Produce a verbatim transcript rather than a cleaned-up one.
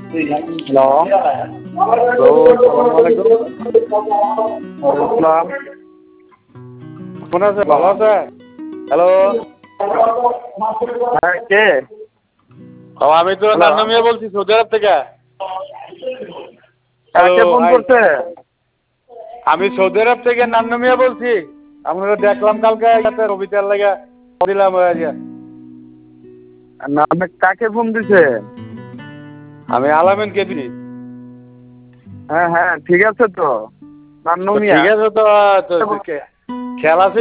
Hello, hello, সালাম আলাইকুম। আসসালাম। কেমন আছে? ভালো আছে? হ্যালো। হ্যাঁ, কে? ও, আমি তো হ্যালো, নান্নু মিয়া বলছি সৌদি আরব থেকে। হ্যালো, কাকে ফোন হাই। করছে? আমি সৌদি আরব থেকে নান্নু মিয়া বলছি। আপনাকে দেখলাম কালকে ইয়াতে রবিতার লাগে দিলাম আজ। না, আপনি কাকে ফোন দিছে? আমি আলামিন কেদি। হ্যাঁ হ্যাঁ, ঠিক আছে তো। নান্নু তো মিয়া। ঠিক আছে তো, তো খেলা